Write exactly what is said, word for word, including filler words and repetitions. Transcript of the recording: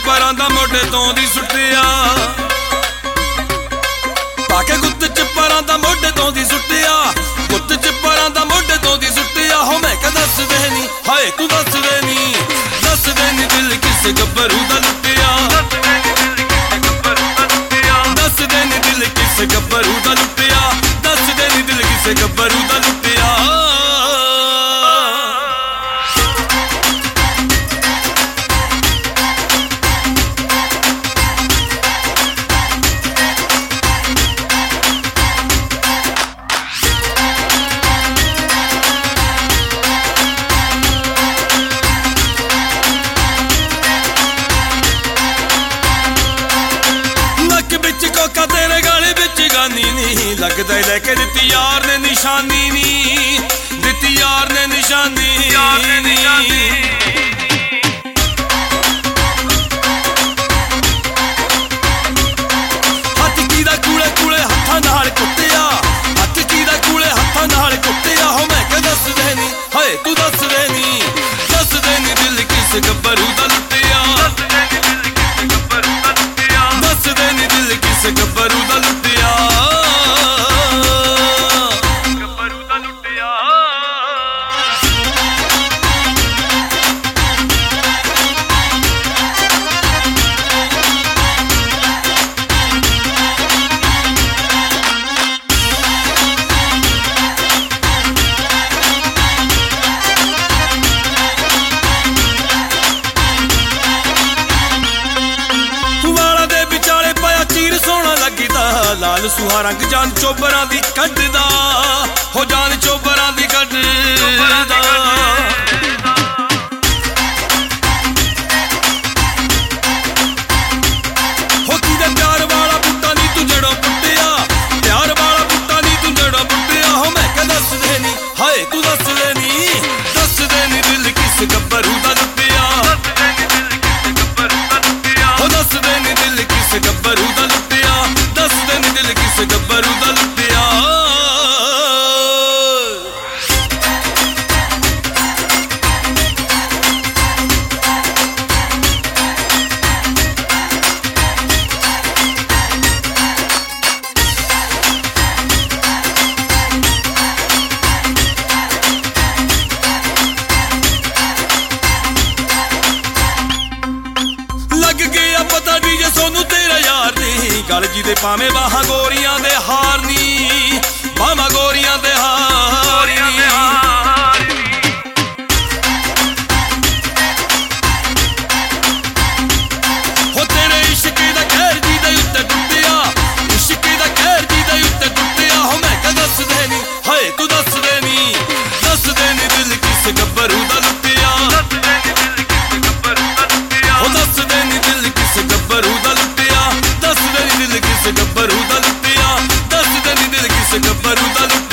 ਪਰਾਂ ਦਾ ਮੋਢੇ ਤੋਂ ਦੀ ਸੁੱਟਿਆ ਪਾ ਕੇ ਗੁੱਤ ਚ ਪਰਾਂ ਦਾ ਮੋਢੇ ਤੋਂ ਦੀ ਸੁੱਟਿਆ ਗੁੱਤ ਚ ਪਰਾਂ ਦਾ ਮੋਢੇ ਤੋਂ ਦੀ ਸੁੱਟਿਆ ਹੋ ਮੈਂ ਕਹ ਦੱਸ ਦੇ ਨੀ ਹਾਏ ਤੂੰ ਦੱਸ ਦੇ ਨੀ ਦੱਸ ਦੇ ਨੀ ਦਿਲ ਕਿਸ ਗੱਭਰੂ ਦਾ ਲੁੱਟਿਆ ਦੱਸ ਦੇ ਨੀ ਦਿਲ ਕਿਸ ਗੱਭਰੂ ਦਾ ਲੁੱਟਿਆ ਦੱਸ ਦੇ ਨੀ ਦਿਲ ਕਿਸ ਗੱਭਰੂ ਦਾ ਲੁੱਟਿਆ तेरे गाले बिच गानी नी लगदा लेके दित्ती यार ने निशानी नी दित्ती यार ने निशानी हथ की दा कूले कूले हत्थां नाल कुੱਟਿਆ हथ की दा कूले हत्थां नाल कुੱਟਿਆ हो मैं कह दस दे नी हाय तू दस दे नी दस दे नी दिल किस गब्बरू दा लुੱਟਿਆ दस दे नी दिल किस गब्बरू दा लुੱਟਿਆ गब्बरू दा लुੱਟਿਆ लाल सुहा रंग जान चोबरां दी कड्डदा हो जान चोबरां दी कड्डदा हो किदे प्यार वाला बूटा नी तू जड़ों पुट्टिया प्यार वाला बूटा नी तू जड़ों पुट्टिया हो मैं कह दस दे नी हाय तू दस दे नी दस दे नी दिल किस गब्बरू दा लुੱਟਿਆ हो दस दे नी दिल किस गब्बरू दा लुੱਟਿਆ दस दे नी दिल किस गब्बरू दा लुੱਟਿਆ लग गया पता डीजे सोनू तेरा यार नी गल जी दे भावें बाहां गोरियां दे हार नी बाहां गोरियां दे हार नी हो तेरे इश्क दा कहर जी दे उत्ते टुੱਟਿਆ इश्क दा कहर जी दे उत्ते टुੱਟਿਆ हो मैं कह दस दे नी हाय तू दस दे नी दस दे नी दिल किस गब्बरू दा लुੱਟਿਆ हो दस दे नी दिल किस गब्बरू दा लुੱਟਿਆ दस दे नी दिल किस गब्बरू दा लुੱਟਿਆ दस दे नी दिल किस गब्बरू दा लुੱਟਿਆ